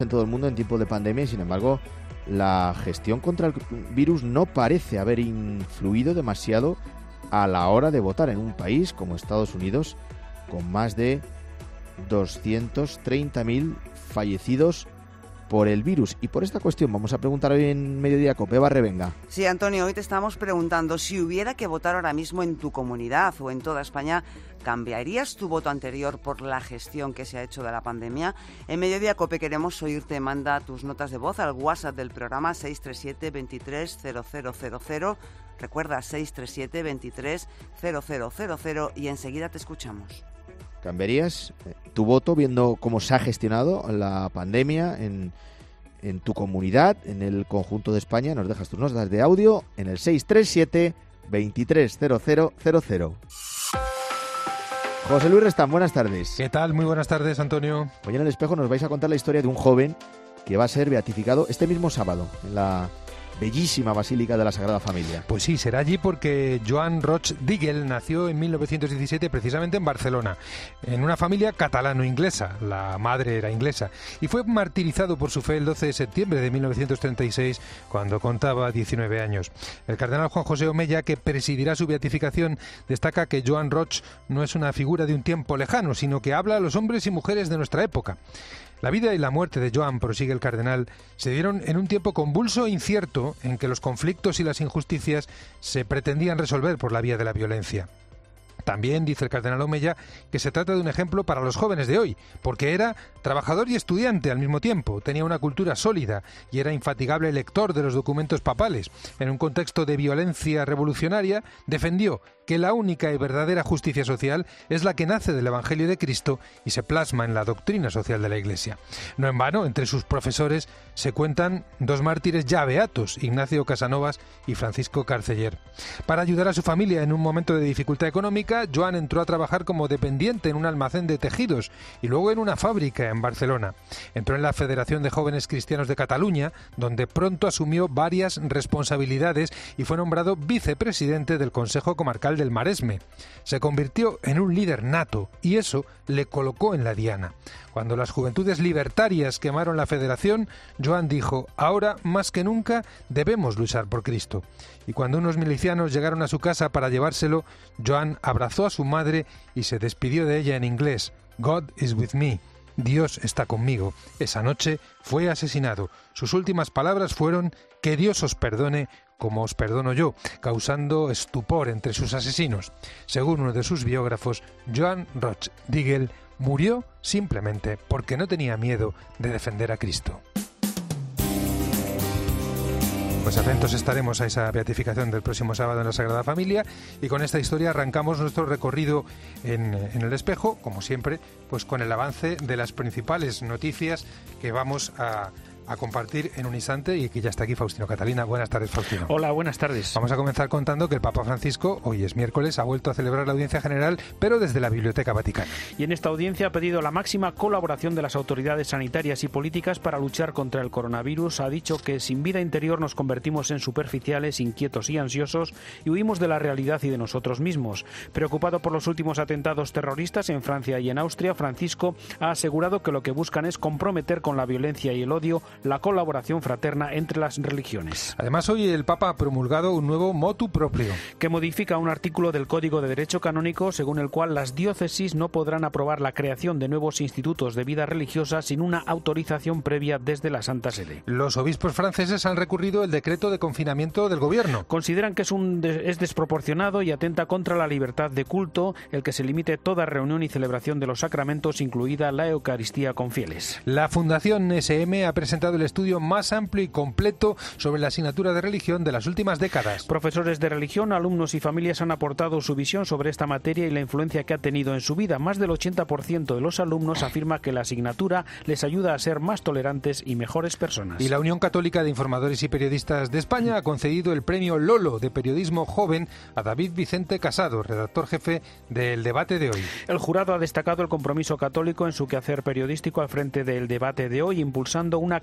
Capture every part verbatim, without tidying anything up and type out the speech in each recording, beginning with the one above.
en todo el mundo en tiempos de pandemia y, sin embargo, la gestión contra el virus no parece haber influido demasiado a la hora de votar en un país como Estados Unidos, con más de doscientos treinta mil fallecidos por el virus. Y por esta cuestión vamos a preguntar hoy en Mediodía Cope. Eva Revenga. Sí, Antonio, hoy te estamos preguntando, si hubiera que votar ahora mismo en tu comunidad o en toda España, ¿cambiarías tu voto anterior por la gestión que se ha hecho de la pandemia? En Mediodía Cope queremos oírte. Manda tus notas de voz al WhatsApp del programa seis tres siete, veintitrés, cero cero cero cero. Recuerda, seis tres siete, veintitrés, cero cero cero cero, y enseguida te escuchamos. ¿Cambiarías tu voto viendo cómo se ha gestionado la pandemia en, en tu comunidad, en el conjunto de España? Nos dejas tus notas de audio en el seis tres siete, veintitrés, cero cero cero cero. José Luis Restán, buenas tardes. ¿Qué tal? Muy buenas tardes, Antonio. Hoy en El Espejo nos vais a contar la historia de un joven que va a ser beatificado este mismo sábado en la bellísima Basílica de la Sagrada Familia. Pues sí, será allí porque Joan Roig Digel nació en mil novecientos diecisiete precisamente en Barcelona, en una familia catalano-inglesa. La madre era inglesa y fue martirizado por su fe el doce de septiembre de mil novecientos treinta y seis, cuando contaba diecinueve años. El cardenal Juan José Omella, que presidirá su beatificación, destaca que Joan Roig no es una figura de un tiempo lejano, sino que habla a los hombres y mujeres de nuestra época. La vida y la muerte de Joan, prosigue el cardenal, se dieron en un tiempo convulso e incierto en que los conflictos y las injusticias se pretendían resolver por la vía de la violencia. También dice el cardenal Omella que se trata de un ejemplo para los jóvenes de hoy, porque era trabajador y estudiante al mismo tiempo, tenía una cultura sólida y era infatigable lector de los documentos papales. En un contexto de violencia revolucionaria, defendió que la única y verdadera justicia social es la que nace del Evangelio de Cristo y se plasma en la doctrina social de la Iglesia. No en vano, entre sus profesores se cuentan dos mártires ya beatos, Ignacio Casanovas y Francisco Carceller. Para ayudar a su familia en un momento de dificultad económica, Joan entró a trabajar como dependiente en un almacén de tejidos y luego en una fábrica en Barcelona. Entró en la Federación de Jóvenes Cristianos de Cataluña, donde pronto asumió varias responsabilidades y fue nombrado vicepresidente del Consejo Comarcal del Maresme. Se convirtió en un líder nato y eso le colocó en la diana. Cuando las juventudes libertarias quemaron la federación, Joan dijo: ahora más que nunca debemos luchar por Cristo. Y cuando unos milicianos llegaron a su casa para llevárselo, Joan abrazó a su madre y se despidió de ella en inglés: God is with me. Dios está conmigo. Esa noche fue asesinado. Sus últimas palabras fueron: que Dios os perdone como os perdono yo, causando estupor entre sus asesinos. Según uno de sus biógrafos, Joan Roig Digel murió simplemente porque no tenía miedo de defender a Cristo. Pues atentos estaremos a esa beatificación del próximo sábado en la Sagrada Familia, y con esta historia arrancamos nuestro recorrido en, en El Espejo, como siempre, pues con el avance de las principales noticias que vamos a a compartir en un instante, y que ya está aquí Faustino Catalina. Buenas tardes, Faustino. Hola, buenas tardes. Vamos a comenzar contando que el Papa Francisco, hoy es miércoles, ha vuelto a celebrar la audiencia general, pero desde la Biblioteca Vaticana. Y en esta audiencia ha pedido la máxima colaboración de las autoridades sanitarias y políticas para luchar contra el coronavirus. Ha dicho que sin vida interior nos convertimos en superficiales, inquietos y ansiosos, y huimos de la realidad y de nosotros mismos. Preocupado por los últimos atentados terroristas en Francia y en Austria, Francisco ha asegurado que lo que buscan es comprometer con la violencia y el odio la colaboración fraterna entre las religiones. Además, hoy el Papa ha promulgado un nuevo motu proprio que modifica un artículo del Código de Derecho Canónico según el cual las diócesis no podrán aprobar la creación de nuevos institutos de vida religiosa sin una autorización previa desde la Santa Sede. Los obispos franceses han recurrido el decreto de confinamiento del gobierno. Consideran que es, un es desproporcionado y atenta contra la libertad de culto el que se limite toda reunión y celebración de los sacramentos, incluida la Eucaristía con fieles. La Fundación S M ha presentado el estudio más amplio y completo sobre la asignatura de religión de las últimas décadas. Profesores de religión, alumnos y familias han aportado su visión sobre esta materia y la influencia que ha tenido en su vida. Más del ochenta por ciento de los alumnos afirma que la asignatura les ayuda a ser más tolerantes y mejores personas. Y la Unión Católica de Informadores y Periodistas de España ha concedido el premio Lolo de Periodismo Joven a David Vicente Casado, redactor jefe del Debate de hoy. El jurado ha destacado el compromiso católico en su quehacer periodístico al frente del Debate de hoy, impulsando una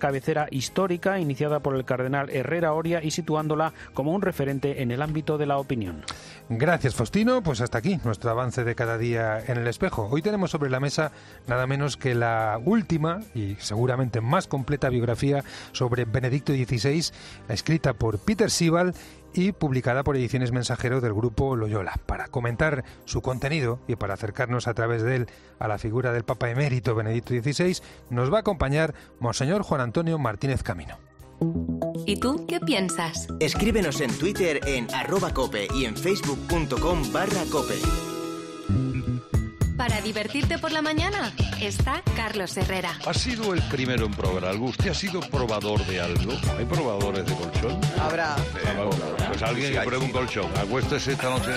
cabecera histórica iniciada por el cardenal Herrera Oria y situándola como un referente en el ámbito de la opinión. Gracias, Faustino. Pues hasta aquí nuestro avance de cada día en el espejo. Hoy tenemos sobre la mesa nada menos que la última y seguramente más completa biografía sobre Benedicto dieciséis, escrita por Peter Sibal y publicada por Ediciones Mensajero del grupo Loyola. Para comentar su contenido y para acercarnos a través de él a la figura del Papa emérito Benedicto dieciséis, nos va a acompañar Monseñor Juan Antonio Martínez Camino. ¿Y tú qué piensas? Escríbenos en Twitter en arroba cope y en facebook.com barra cope. Para divertirte por la mañana está Carlos Herrera. ¿Ha sido el primero en probar algo? ¿Usted ha sido probador de algo? ¿Hay probadores de colchón? Habrá. Pues alguien que pruebe un colchón. Acuéstese esta noche.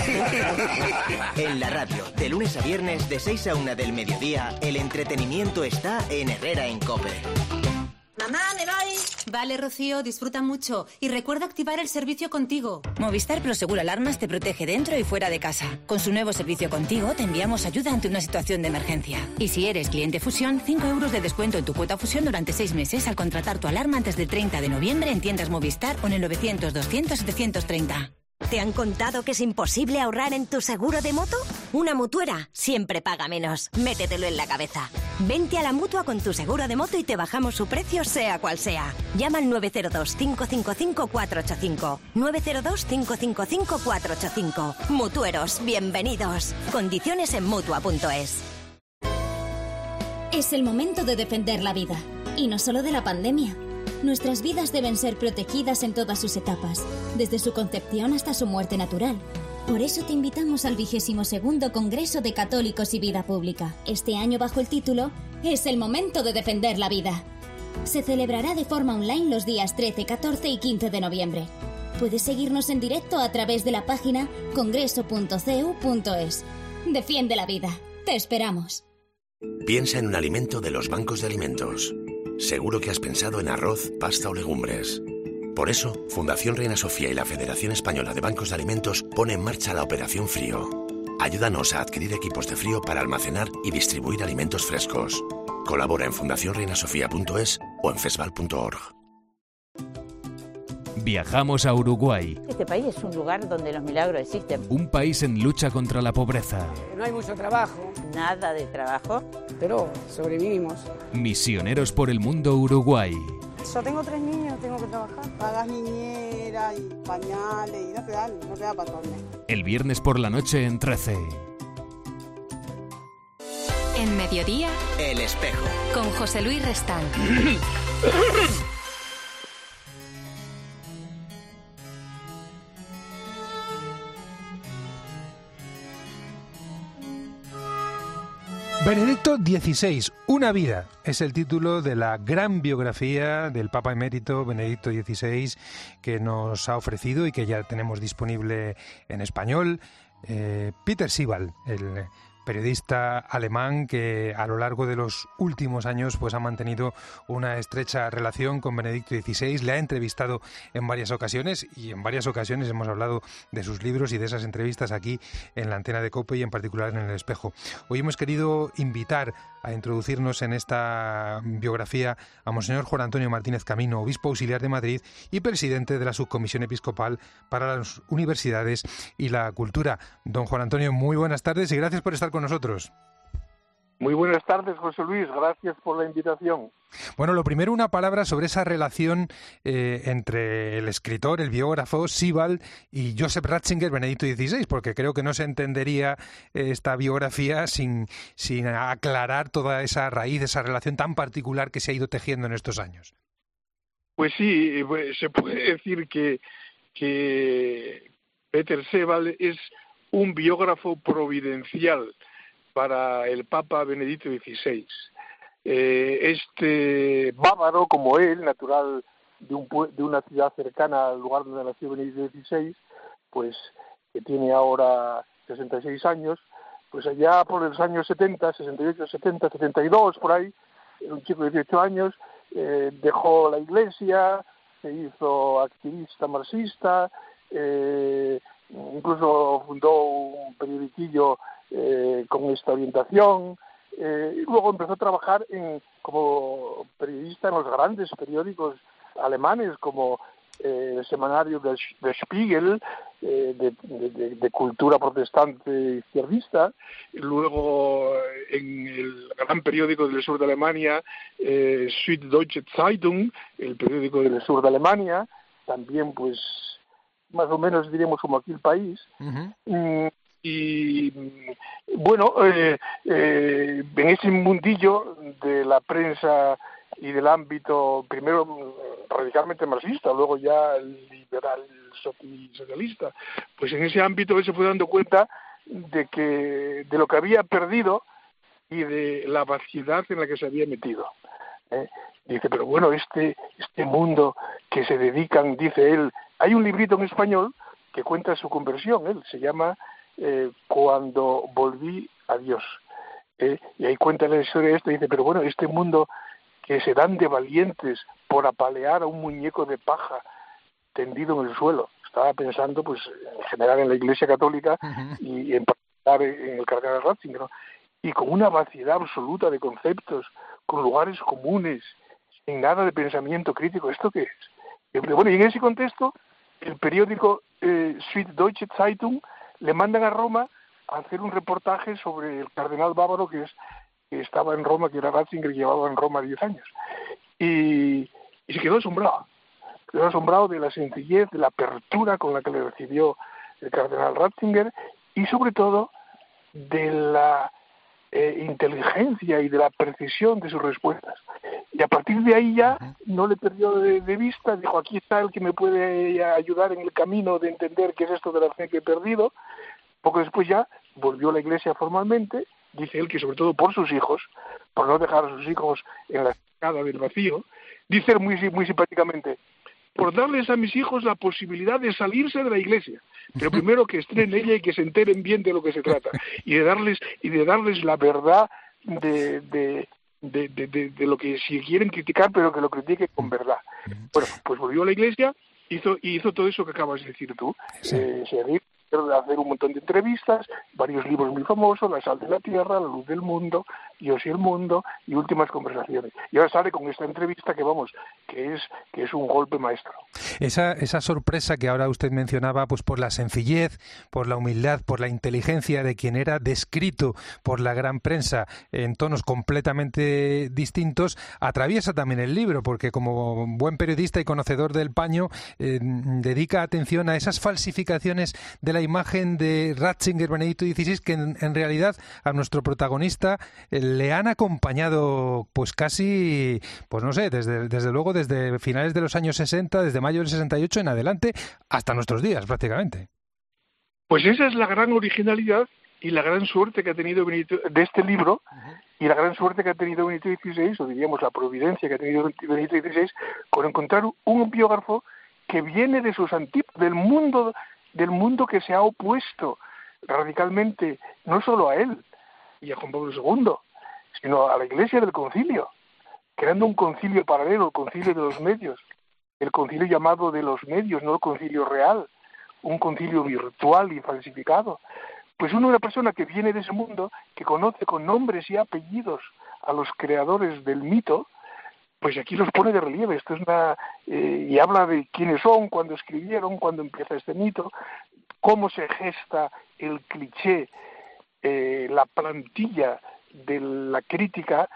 En la radio, de lunes a viernes, de seis a una del mediodía, el entretenimiento está en Herrera en Cope. Mamá, me voy. Vale, Rocío, disfruta mucho. Y recuerda activar el servicio Contigo. Movistar Prosegur Alarmas te protege dentro y fuera de casa. Con su nuevo servicio Contigo te enviamos ayuda ante una situación de emergencia. Y si eres cliente Fusión, cinco euros de descuento en tu cuota Fusión durante seis meses al contratar tu alarma antes del treinta de noviembre en tiendas Movistar o en el novecientos doscientos setecientos treinta. ¿Te han contado que es imposible ahorrar en tu seguro de moto? Una mutuera siempre paga menos. Métetelo en la cabeza. Vente a la Mutua con tu seguro de moto y te bajamos su precio sea cual sea. Llama al nueve cero dos, cinco cinco cinco, cuatro ocho cinco. nueve cero dos, cinco cinco cinco, cuatro ocho cinco. Mutueros, bienvenidos. Condiciones en Mutua punto es. Es el momento de defender la vida. Y no solo de la pandemia. Nuestras vidas deben ser protegidas en todas sus etapas, desde su concepción hasta su muerte natural. Por eso te invitamos al vigésimo segundo Congreso de Católicos y Vida Pública. Este año bajo el título Es el momento de defender la vida. Se celebrará de forma online los días trece, catorce y quince de noviembre. Puedes seguirnos en directo a través de la página congreso punto c u punto es. Defiende la vida. Te esperamos. Piensa en un alimento de los bancos de alimentos. Seguro que has pensado en arroz, pasta o legumbres. Por eso, Fundación Reina Sofía y la Federación Española de Bancos de Alimentos pone en marcha la Operación Frío. Ayúdanos a adquirir equipos de frío para almacenar y distribuir alimentos frescos. Colabora en fundación reina sofía punto es o en fesval punto org. Viajamos a Uruguay. Este país es un lugar donde los milagros existen. Un país en lucha contra la pobreza. No hay mucho trabajo. Nada de trabajo. Pero sobrevivimos. Misioneros por el mundo Uruguay. Yo tengo tres niños, tengo que trabajar. Pagas niñera y pañales y no te dan, no te da para dormir. El viernes por la noche en trece. En Mediodía, El Espejo. Con José Luis Restán. Benedicto dieciséis, una vida, es el título de la gran biografía del Papa emérito Benedicto dieciséis que nos ha ofrecido y que ya tenemos disponible en español eh, Peter Sibal, el periodista alemán que a lo largo de los últimos años pues ha mantenido una estrecha relación con Benedicto dieciséis, le ha entrevistado en varias ocasiones y en varias ocasiones hemos hablado de sus libros y de esas entrevistas aquí en la antena de COPE y en particular en El Espejo. Hoy hemos querido invitar a introducirnos en esta biografía a Monseñor Juan Antonio Martínez Camino, obispo auxiliar de Madrid y presidente de la Subcomisión Episcopal para las Universidades y la Cultura. Don Juan Antonio, muy buenas tardes y gracias por estar con nosotros. Muy buenas tardes, José Luis. Gracias por la invitación. Bueno, lo primero, una palabra sobre esa relación eh, entre el escritor, el biógrafo Sibal y Joseph Ratzinger, Benedicto dieciséis, porque creo que no se entendería eh, esta biografía sin, sin aclarar toda esa raíz, esa relación tan particular que se ha ido tejiendo en estos años. Pues sí, pues se puede decir que, que Peter Sibal es un biógrafo providencial para el Papa Benedicto dieciséis. Eh, este bávaro, como él, natural de, un, de una ciudad cercana al lugar donde nació Benedicto dieciséis, pues que tiene ahora sesenta y seis años, pues allá por los años setenta, sesenta y ocho, setenta, setenta y dos, por ahí, era un chico de dieciocho años, eh, dejó la iglesia, se hizo activista marxista, eh, incluso fundó un periodiquillo eh, con esta orientación, eh, y luego empezó a trabajar en, como periodista en los grandes periódicos alemanes, como eh, el semanario del, del Spiegel, eh, de, de, de cultura protestante izquierdista, luego en el gran periódico del sur de Alemania, eh, Süddeutsche Zeitung, el periódico del sur de Alemania, también pues más o menos diríamos como aquí el País. Uh-huh. mm, y bueno, eh, eh, en ese mundillo de la prensa y del ámbito, primero radicalmente marxista, luego ya liberal y socialista, pues en ese ámbito él se fue dando cuenta de que de lo que había perdido y de la vaciedad en la que se había metido. ¿eh? Dice, pero bueno, este este mundo que se dedican, dice él, hay un librito en español que cuenta su conversión, él se llama eh, Cuando volví a Dios, ¿eh? y ahí cuenta la historia de esto, y dice, pero bueno, este mundo que se dan de valientes por apalear a un muñeco de paja tendido en el suelo. Estaba pensando, pues, en general en la Iglesia Católica uh-huh. y en particular en el cardenal Ratzinger, ¿no? Y con una vaciedad absoluta de conceptos, con lugares comunes, sin nada de pensamiento crítico. ¿Esto qué es? Bueno, y en ese contexto, el periódico eh, Süddeutsche Zeitung le mandan a Roma a hacer un reportaje sobre el cardenal bávaro que es que estaba en Roma, que era Ratzinger, que llevaba en Roma diez años. Y, y se quedó asombrado. Quedó asombrado de la sencillez, de la apertura con la que le recibió el cardenal Ratzinger y sobre todo de la eh, inteligencia y de la precisión de sus respuestas. Y a partir de ahí ya no le perdió de, de vista, dijo, aquí está el que me puede ayudar en el camino de entender qué es esto de la fe que he perdido. Poco después ya volvió a la Iglesia formalmente. Dice él que sobre todo por sus hijos, por no dejar a sus hijos en la escala del vacío, dice él muy, muy simpáticamente, por darles a mis hijos la posibilidad de salirse de la Iglesia, pero primero que estén en ella y que se enteren bien de lo que se trata, y de darles y de darles la verdad de, de, de, de, de, de lo que si quieren criticar, pero que lo critiquen con verdad. Bueno, pues volvió a la Iglesia, hizo, hizo todo eso que acabas de decir tú, sí. eh, se hacer un montón de entrevistas, varios libros muy famosos, La sal de la tierra, La luz del mundo, Dios y el mundo, y Últimas conversaciones. Y ahora sale con esta entrevista que, vamos, que es que es un golpe maestro. Esa, esa sorpresa que ahora usted mencionaba, pues por la sencillez, por la humildad, por la inteligencia de quien era descrito por la gran prensa en tonos completamente distintos, atraviesa también el libro, porque como buen periodista y conocedor del paño, eh, dedica atención a esas falsificaciones de la imagen de Ratzinger, Benedicto dieciséis, que en, en realidad a nuestro protagonista eh, le han acompañado pues casi, pues no sé, desde, desde luego desde finales de los años sesenta, desde mayo del sesenta y ocho en adelante, hasta nuestros días prácticamente. Pues esa es la gran originalidad y la gran suerte que ha tenido Benedicto, de este libro, uh-huh. y la gran suerte que ha tenido Benedicto dieciséis, o diríamos la providencia que ha tenido Benedicto dieciséis, con encontrar un biógrafo que viene de sus antípodas, del mundo del mundo que se ha opuesto radicalmente no solo a él y a Juan Pablo segundo, sino a la Iglesia del Concilio, creando un concilio paralelo, el concilio de los medios, el concilio llamado de los medios, no el concilio real, un concilio virtual y falsificado. Pues uno, una persona que viene de ese mundo, que conoce con nombres y apellidos a los creadores del mito, pues aquí los pone de relieve. Esto es una eh, y habla de quiénes son, cuándo escribieron, cuándo empieza este mito, cómo se gesta el cliché, eh, la plantilla de la crítica,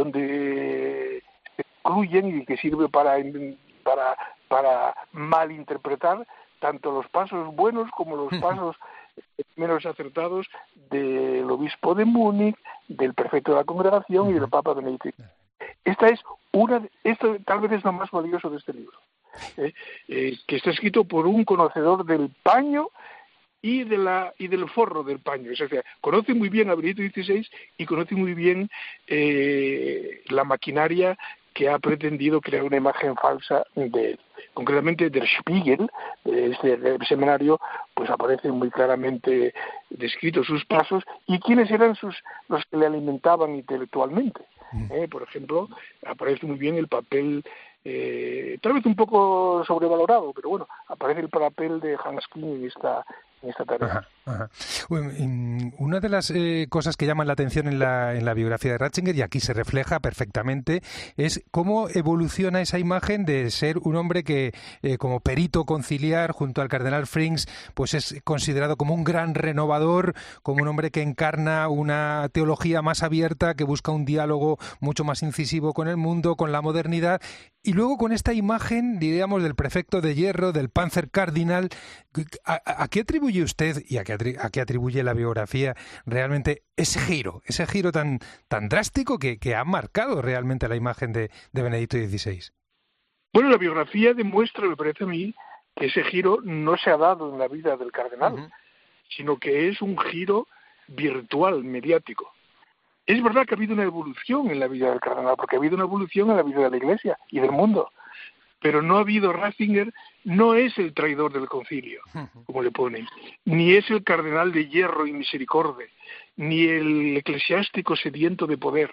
donde se incluyen y que sirve para para para malinterpretar tanto los pasos buenos como los pasos menos acertados del obispo de Múnich, del prefecto de la congregación y del Papa Benedicto. Esta es una, esto tal vez es lo más valioso de este libro, eh, eh, que está escrito por un conocedor del paño y de la y del forro del paño. O sea, conoce muy bien a Benedicto dieciséis y conoce muy bien eh, la maquinaria que ha pretendido crear una imagen falsa de él. Concretamente, Der Spiegel, este semanario, pues aparece muy claramente descritos sus pasos y quiénes eran sus los que le alimentaban intelectualmente. Eh, por ejemplo, aparece muy bien el papel, eh, tal vez un poco sobrevalorado, pero bueno, aparece el papel de Hans Küng en esta, en esta tarea. Ajá, ajá. Bueno, una de las eh, cosas que llaman la atención en la, en la biografía de Ratzinger, y aquí se refleja perfectamente, es cómo evoluciona esa imagen de ser un hombre que, eh, como perito conciliar junto al cardenal Frings, pues es considerado como un gran renovador, como un hombre que encarna una teología más abierta, que busca un diálogo mucho más incisivo con el mundo, con la modernidad, y luego con esta imagen, diríamos, del prefecto de hierro, del Panzer Cardinal. ¿A, a qué atribuye usted y a qué, a qué atribuye la biografía realmente ese giro, ese giro tan, tan drástico que, que ha marcado realmente la imagen de, de Benedicto dieciséis? Bueno, la biografía demuestra, me parece a mí, que ese giro no se ha dado en la vida del cardenal, uh-huh. sino que es un giro virtual, mediático. Es verdad que ha habido una evolución en la vida del cardenal, porque ha habido una evolución en la vida de la Iglesia y del mundo, pero no ha habido, Ratzinger no es el traidor del concilio, como le ponen, ni es el cardenal de hierro y misericordia, ni el eclesiástico sediento de poder.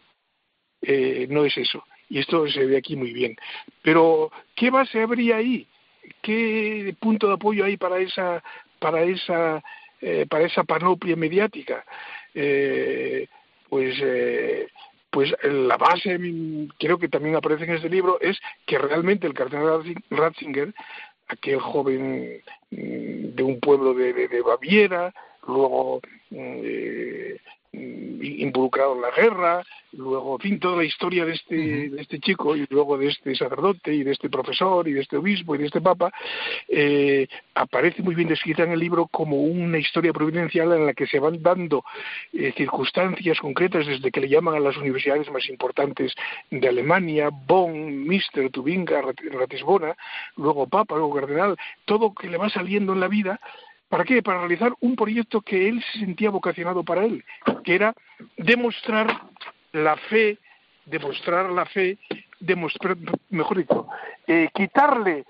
Eh, no es eso, y esto se ve aquí muy bien. Pero, ¿qué base habría ahí? ¿Qué punto de apoyo hay para esa, para esa, eh, para esa panoplia mediática? Eh, pues... Eh, Pues la base, creo que también aparece en este libro, es que realmente el cardenal Ratzinger, aquel joven de un pueblo de, de, de Baviera, luego eh, involucrado en la guerra, luego, en fin, toda la historia de este, uh-huh. de este chico, y luego de este sacerdote, y de este profesor, y de este obispo, y de este papa, eh, aparece muy bien descrita en el libro como una historia providencial en la que se van dando eh, circunstancias concretas, desde que le llaman a las universidades más importantes de Alemania, Bonn, Münster, Tubinga, Ratisbona, luego papa, luego cardenal, todo que le va saliendo en la vida. ¿Para qué? Para realizar un proyecto que él se sentía vocacionado para él, que era demostrar la fe, demostrar la fe, demostrar, mejor dicho, eh, quitarle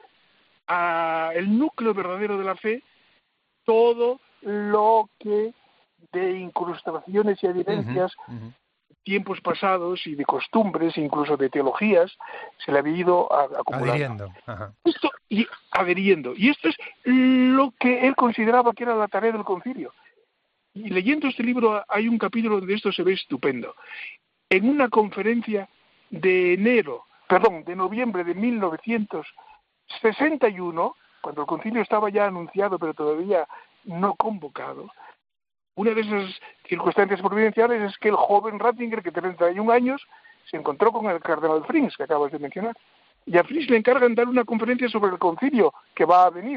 al núcleo verdadero de la fe todo lo que de incrustaciones y evidencias, uh-huh, uh-huh. tiempos pasados y de costumbres, incluso de teologías, se le había ido a, acumulando. Adhiriendo. Ajá. Esto, y adhiriendo. Y esto es lo que él consideraba que era la tarea del concilio. Y leyendo este libro hay un capítulo donde esto se ve estupendo. En una conferencia de enero, perdón, de noviembre de mil novecientos sesenta y uno, cuando el concilio estaba ya anunciado pero todavía no convocado, una de esas circunstancias providenciales es que el joven Ratzinger, que tiene treinta y un años, se encontró con el cardenal Frings, que acabas de mencionar, y a Frings le encargan dar una conferencia sobre el concilio que va a venir.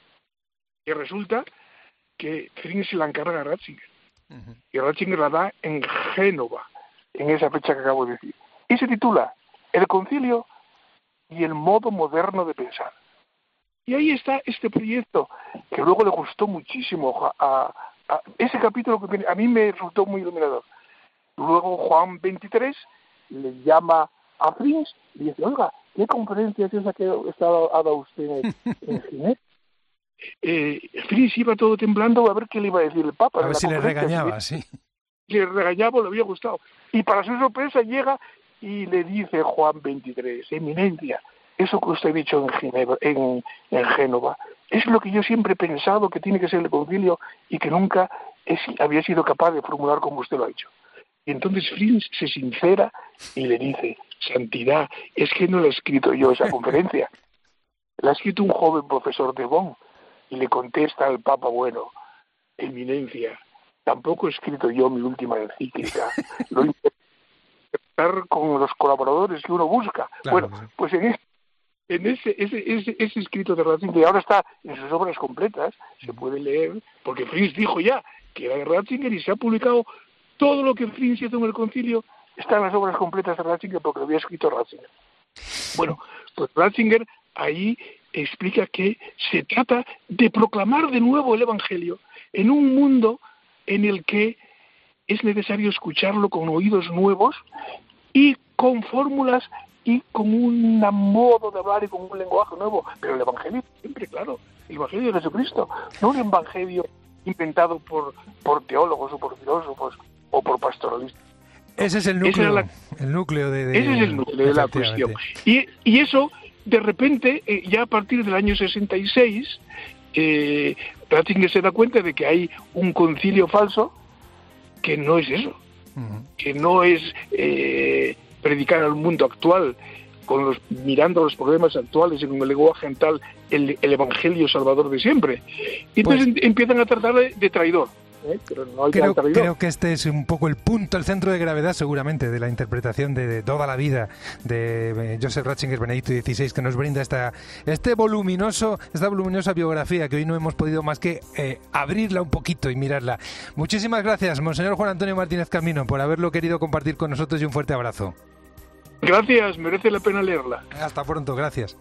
Y resulta que Frings se la encarga a Ratzinger, uh-huh. y Ratzinger la da en Génova, en esa fecha que acabo de decir. Y se titula El concilio y el modo moderno de pensar. Y ahí está este proyecto, que luego le gustó muchísimo a... a ese capítulo que a mí me resultó muy iluminador. Luego Juan veintitrés le llama a Frings y dice, oiga, ¿qué conferencia es esa que está dada usted en, en Ginebra? Eh, Frings iba todo temblando a ver qué le iba a decir el Papa. A ver si le regañaba, sí. Le regañaba, le había gustado. Y para su sorpresa llega y le dice Juan veintitrés, Eminencia, eso que usted ha dicho en Ginebra, en, en Génova, es lo que yo siempre he pensado que tiene que ser el concilio y que nunca es, había sido capaz de formular como usted lo ha hecho. Y entonces Frings se sincera y le dice, Santidad, es que no la he escrito yo esa conferencia, la ha escrito un joven profesor de Bonn. Y le contesta al Papa, bueno, Eminencia, tampoco he escrito yo mi última encíclica, lo intentar con los colaboradores que uno busca. Claro, bueno, pues en este En ese, ese, ese, ese escrito de Ratzinger, que ahora está en sus obras completas, se puede leer, porque Frings dijo ya que era de Ratzinger y se ha publicado todo lo que Frings hizo en el concilio, está en las obras completas de Ratzinger porque lo había escrito Ratzinger. Bueno, pues Ratzinger ahí explica que se trata de proclamar de nuevo el Evangelio en un mundo en el que es necesario escucharlo con oídos nuevos y con fórmulas y con un modo de hablar y con un lenguaje nuevo, pero el Evangelio siempre, claro, el Evangelio de Jesucristo, no un Evangelio inventado por, por teólogos o por filósofos o por pastoralistas. Ese es el núcleo, la, el núcleo de, de, ese es el núcleo de la cuestión. Y, y eso, de repente, eh, ya a partir del año sesenta y seis, eh, Ratzinger se da cuenta de que hay un concilio falso que no es eso, uh-huh. que no es eh, predicar al mundo actual, con los, mirando los problemas actuales y con el lenguaje mental, el, el evangelio salvador de siempre. Y entonces pues, empiezan a tratarle de traidor. ¿eh? Pero no hay creo, traidor. creo que este es un poco el punto, el centro de gravedad seguramente de la interpretación de, de toda la vida de Joseph Ratzinger, Benedicto dieciséis, que nos brinda esta este voluminoso esta voluminosa biografía que hoy no hemos podido más que eh, abrirla un poquito y mirarla. Muchísimas gracias, Monseñor Juan Antonio Martínez Camino, por haberlo querido compartir con nosotros y un fuerte abrazo. Gracias, merece la pena leerla. Hasta pronto, gracias.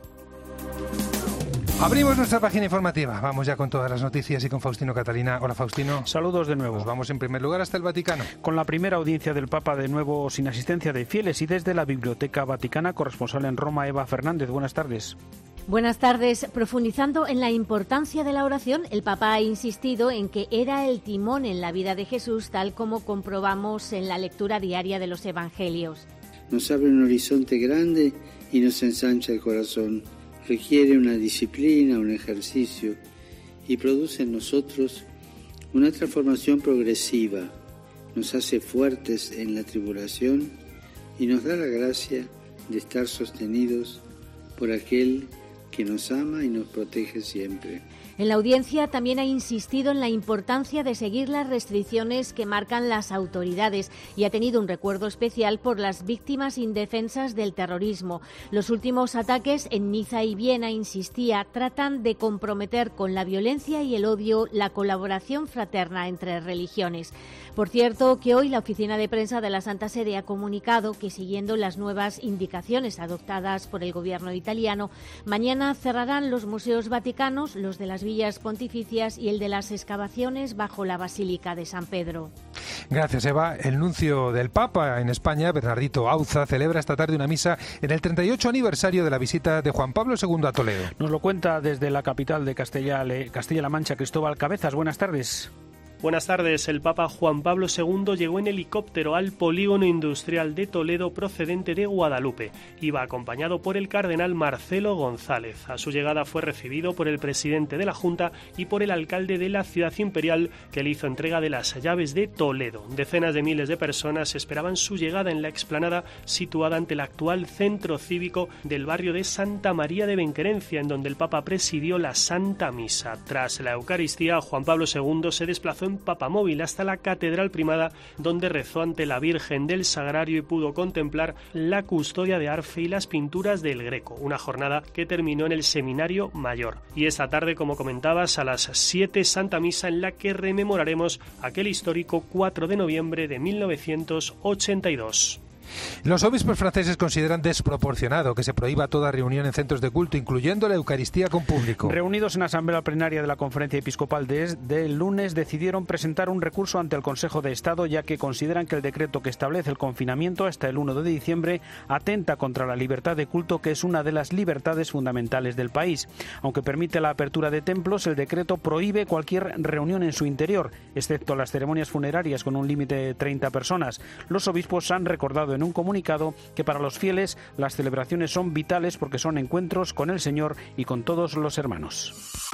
Abrimos nuestra página informativa. Vamos ya con todas las noticias y con Faustino Catalina. Hola, Faustino. Saludos de nuevo. Nos vamos en primer lugar hasta el Vaticano. Con la primera audiencia del Papa, de nuevo sin asistencia de fieles, y desde la Biblioteca Vaticana, corresponsal en Roma, Eva Fernández. Buenas tardes. Buenas tardes. Profundizando en la importancia de la oración, el Papa ha insistido en que era el timón en la vida de Jesús, tal como comprobamos en la lectura diaria de los Evangelios. Nos abre un horizonte grande y nos ensancha el corazón. Requiere una disciplina, un ejercicio, y produce en nosotros una transformación progresiva. Nos hace fuertes en la tribulación y nos da la gracia de estar sostenidos por aquel que nos ama y nos protege siempre. En la audiencia también ha insistido en la importancia de seguir las restricciones que marcan las autoridades y ha tenido un recuerdo especial por las víctimas indefensas del terrorismo. Los últimos ataques en Niza y Viena, insistía, tratan de comprometer con la violencia y el odio la colaboración fraterna entre religiones. Por cierto, que hoy la oficina de prensa de la Santa Sede ha comunicado que, siguiendo las nuevas indicaciones adoptadas por el gobierno italiano, mañana cerrarán los museos vaticanos, los de las villas pontificias y el de las excavaciones bajo la Basílica de San Pedro. Gracias, Eva. El nuncio del Papa en España, Bernardito Auza, celebra esta tarde una misa en el treinta y ocho aniversario de la visita de Juan Pablo segundo a Toledo. Nos lo cuenta desde la capital de Castilla-La Mancha, Cristóbal Cabezas. Buenas tardes. Buenas tardes. El Papa Juan Pablo segundo llegó en helicóptero al polígono industrial de Toledo procedente de Guadalupe. Iba acompañado por el cardenal Marcelo González. A su llegada fue recibido por el presidente de la Junta y por el alcalde de la ciudad imperial, que le hizo entrega de las llaves de Toledo. Decenas de miles de personas esperaban su llegada en la explanada situada ante el actual centro cívico del barrio de Santa María de Benquerencia, en donde el Papa presidió la Santa Misa. Tras la Eucaristía, Juan Pablo segundo se desplazó en papamóvil hasta la Catedral Primada, donde rezó ante la Virgen del Sagrario y pudo contemplar la custodia de Arfe y las pinturas del Greco, una jornada que terminó en el Seminario Mayor. Y esta tarde, como comentabas, a las siete, Santa Misa, en la que rememoraremos aquel histórico cuatro de noviembre de mil novecientos ochenta y dos. Los obispos franceses consideran desproporcionado que se prohíba toda reunión en centros de culto, incluyendo la Eucaristía con público. Reunidos en asamblea plenaria de la Conferencia Episcopal de, de lunes, decidieron presentar un recurso ante el Consejo de Estado, ya que consideran que el decreto que establece el confinamiento hasta el uno de diciembre atenta contra la libertad de culto, que es una de las libertades fundamentales del país. Aunque permite la apertura de templos, el decreto prohíbe cualquier reunión en su interior, excepto las ceremonias funerarias con un límite de treinta personas. Los obispos han recordado en un comunicado que para los fieles las celebraciones son vitales porque son encuentros con el Señor y con todos los hermanos.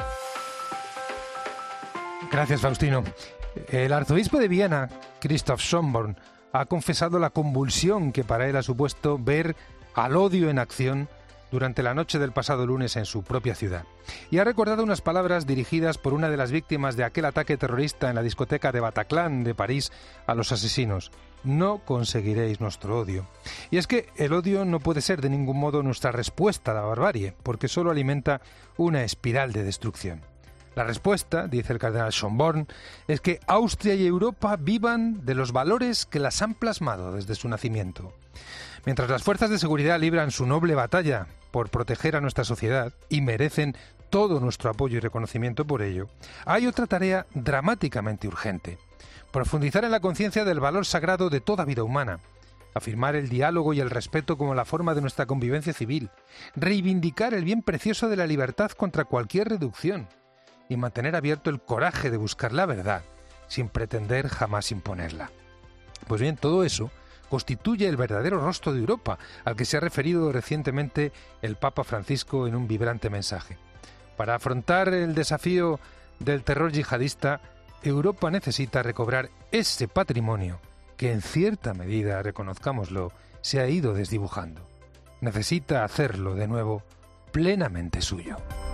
Gracias, Faustino. El arzobispo de Viena, Christoph Schönborn, ha confesado la convulsión que para él ha supuesto ver al odio en acción durante la noche del pasado lunes en su propia ciudad. Y ha recordado unas palabras dirigidas por una de las víctimas de aquel ataque terrorista en la discoteca de Bataclan de París a los asesinos. No conseguiréis nuestro odio. Y es que el odio no puede ser de ningún modo nuestra respuesta a la barbarie, porque solo alimenta una espiral de destrucción. La respuesta, dice el cardenal Schönborn, es que Austria y Europa vivan de los valores que las han plasmado desde su nacimiento. Mientras las fuerzas de seguridad libran su noble batalla por proteger a nuestra sociedad y merecen todo nuestro apoyo y reconocimiento por ello, hay otra tarea dramáticamente urgente: profundizar en la conciencia del valor sagrado de toda vida humana, afirmar el diálogo y el respeto como la forma de nuestra convivencia civil, reivindicar el bien precioso de la libertad contra cualquier reducción y mantener abierto el coraje de buscar la verdad sin pretender jamás imponerla. Pues bien, todo eso constituye el verdadero rostro de Europa, al que se ha referido recientemente el Papa Francisco en un vibrante mensaje. Para afrontar el desafío del terror yihadista, Europa necesita recobrar ese patrimonio que en cierta medida, reconozcámoslo, se ha ido desdibujando. Necesita hacerlo de nuevo plenamente suyo.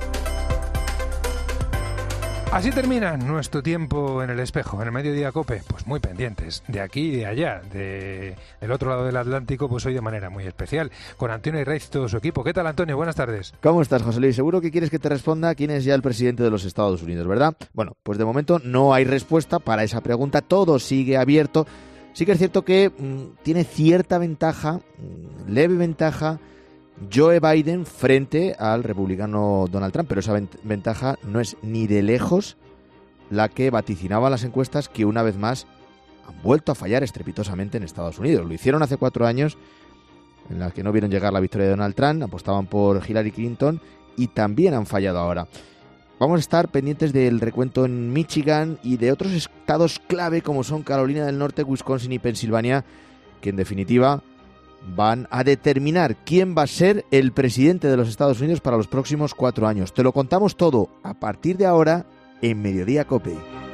Así termina nuestro tiempo en el espejo, en el Mediodía COPE, pues muy pendientes, de aquí y de allá, de, del otro lado del Atlántico, pues hoy de manera muy especial, con Antonio Herraiz y todo su equipo. ¿Qué tal, Antonio? Buenas tardes. ¿Cómo estás, José Luis? Seguro que quieres que te responda quién es ya el presidente de los Estados Unidos, ¿verdad? Bueno, pues de momento no hay respuesta para esa pregunta, todo sigue abierto. Sí que es cierto que mmm, tiene cierta ventaja, mmm, leve ventaja, Joe Biden frente al republicano Donald Trump, pero esa ventaja no es ni de lejos la que vaticinaban las encuestas, que una vez más han vuelto a fallar estrepitosamente en Estados Unidos. Lo hicieron hace cuatro años, en las que no vieron llegar la victoria de Donald Trump, apostaban por Hillary Clinton y también han fallado ahora. Vamos a estar pendientes del recuento en Michigan y de otros estados clave como son Carolina del Norte, Wisconsin y Pensilvania, que en definitiva van a determinar quién va a ser el presidente de los Estados Unidos para los próximos cuatro años. Te lo contamos todo a partir de ahora en Mediodía COPE.